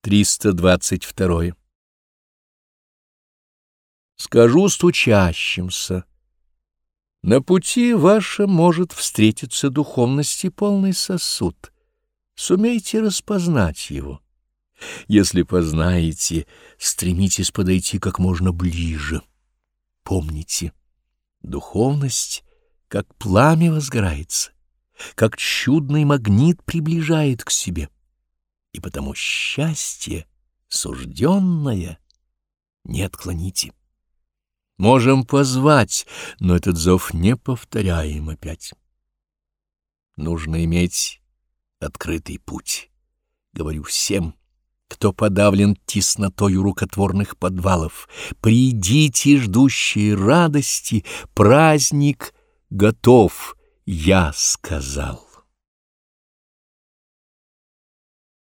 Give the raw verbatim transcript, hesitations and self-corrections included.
триста двадцать два. Скажу стучащимся: на пути вашем может встретиться духовности полный сосуд. Сумейте распознать его. Если познаете, стремитесь подойти как можно ближе. Помните, духовность, как пламя, возгорается, как чудный магнит приближает к себе. И потому счастье, сужденное, не отклоните. Можем позвать, но этот зов не повторяем опять. Нужно иметь открытый путь. Говорю всем, кто подавлен теснотою рукотворных подвалов: придите, ждущие радости, праздник готов, я сказал.